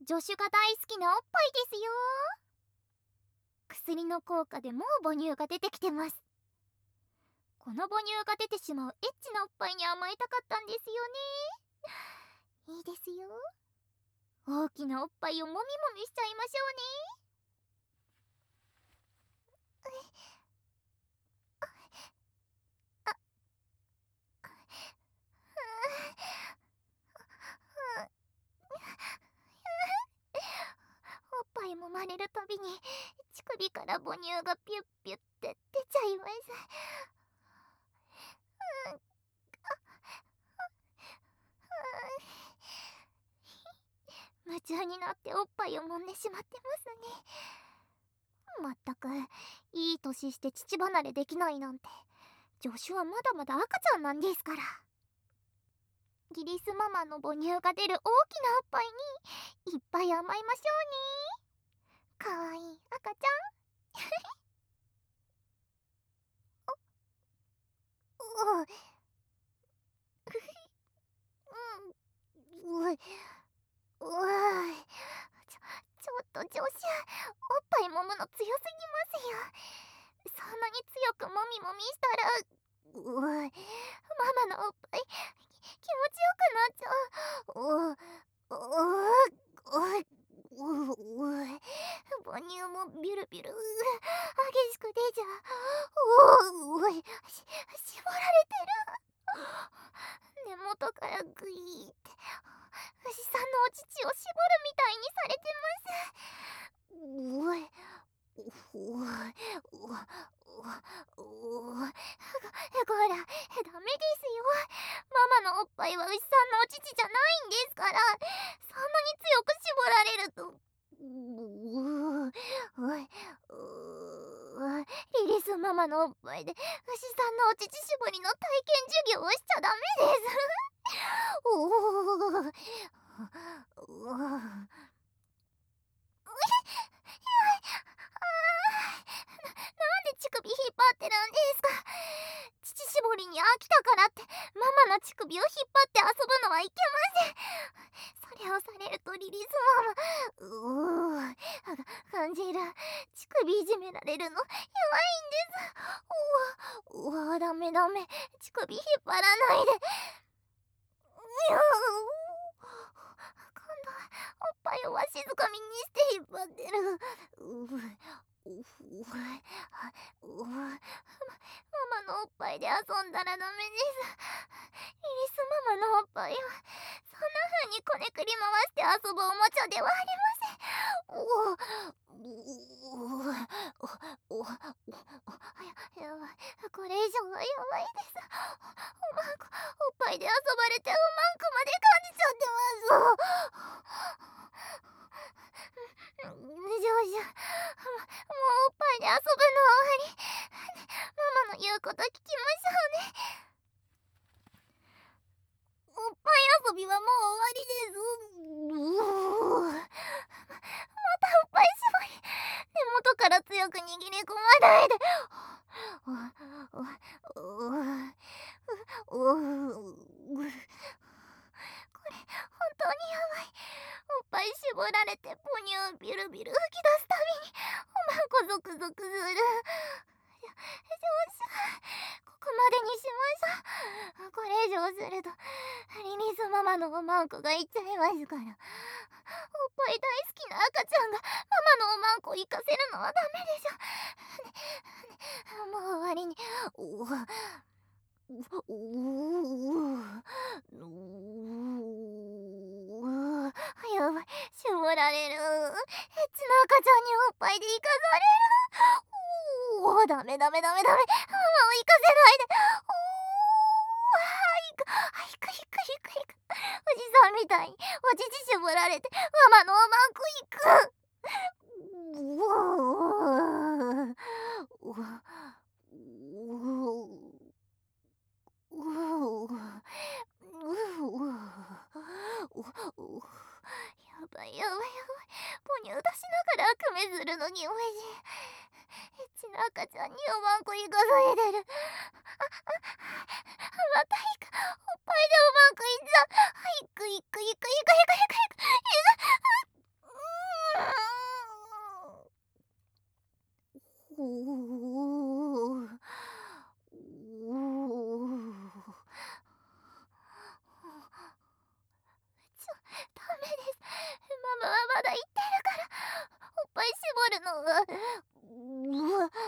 助手が大好きなおっぱいですよ。薬の効果でもう母乳が出てきてます。この母乳が出てしまうエッチなおっぱいに甘えたかったんですよね。いいですよ。大きなおっぱいをもみもみしちゃいましょうね。おっぱい揉まれるたびに乳首から母乳がピュッピュッって出ちゃいます。夢中になっておっぱいを揉んでしまってますね。まったくいい年して乳離れできないなんて、助手はまだまだ赤ちゃんなんですから。ギリスママの母乳が出る大きなおっぱいにいっぱい甘えましょうね。かわいい赤ちゃん。ちょっと助手、おっぱい揉むの強すぎますよ。そんなに強くもみもみしたら、ママのおっぱい気持ちよくなっちゃう。母乳もビュルビュル激しく出ちゃう。絞られてる。根元からグイーって牛さんのお乳を絞るみたいにされてます。こら、ダメですよ。ママのおっぱいは牛さんのお乳じゃないんですから。そんなに強く絞られると、リリスママのおっぱいで牛さんのお乳絞りの体験授業をしちゃダメです。なんで乳首引っ張ってるんですか。乳絞りに飽きたからってママの乳首を引っ張って遊ぶのはいけません。それをされるとリリスママ、感じる。乳首いじめられるの弱いんです。ダメダメ、乳首引っ張らないで。今度はおっぱいをわしづかみにして引っ張ってる。ママのおっぱいで遊んだらダメです。イリスママのおっぱいはそんな風にこねくり回して遊ぶおもちゃではありません。これ以上はやばいです。おまんこ、おっぱいで遊ばれておまんこまで感じちゃってます。上手。もうおっぱいで遊ぶの終わり。ママの言うこと聞きましょうね。おっぱい遊びはもう終わりです。またおっぱい絞り。根元から強く握り込まないで。これ本当にやばい。おっぱい絞られて母乳ビルビル吹き出すたびにおまんこゾクゾクする。ここまでにしましょう。これ以上するとリリスママのおまんこがいっちゃいますから。おっぱい大好きな赤ちゃんがママのおまんこ行かせるのはダメでしょ。もう終わりに。やばい、絞られる。エッチな赤ちゃんにおっぱいで行かされる。ダメダメダメダメ、ママを行かせないで。引く。おじさんみたいにお乳絞られてママのおまんこ行く。やばい。母乳出しながら悪夢するのにおいしい。エッチな赤ちゃんにおまんこ行かされてる。また行く。おっぱいでおまんこ行っちゃう。行く。 おーおーダメです。ママはまだ言ってるから、おっぱい絞るの。